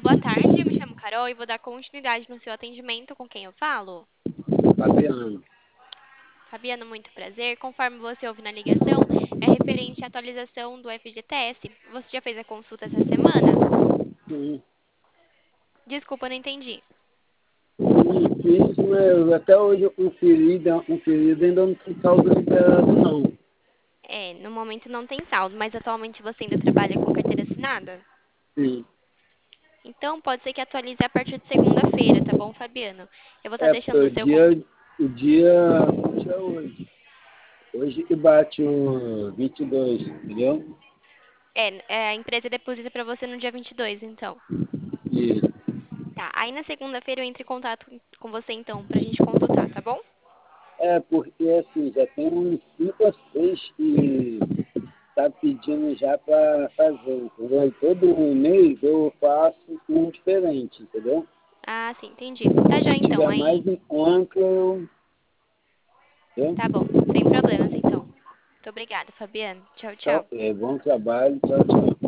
Boa tarde, eu me chamo Carol e vou dar continuidade no seu atendimento com quem eu falo. Fabiano. Fabiano, muito prazer. Conforme você ouve na ligação, é referente à atualização do FGTS. Você já fez a consulta essa semana? Sim, Desculpa, não entendi. isso, né? Até hoje eu conferi, ainda não tem saldo liberado, não. No momento não tem saldo, mas atualmente você ainda trabalha com carteira assinada? Sim. Então, pode ser que atualize a partir de segunda-feira, tá bom, Fabiano? Eu vou estar Porque deixando o seu contato. hoje é hoje. Hoje que bate o 22, entendeu? A empresa deposita para você no dia 22, então. Isso. Tá, aí na segunda-feira eu entro em contato com você, então, pra gente consultar, tá bom? Porque assim, já tem uns 5 ou 6 que tá pedindo já para fazer, entendeu? E todo mês eu faço um diferente, entendeu? Ah, sim, entendi. Tá já Se então, tiver aí. mais em conta, Tá entendeu? bom, sem problemas então. Muito obrigada, Fabiano. Tchau, Então, tchau. bom trabalho, tchau, tchau.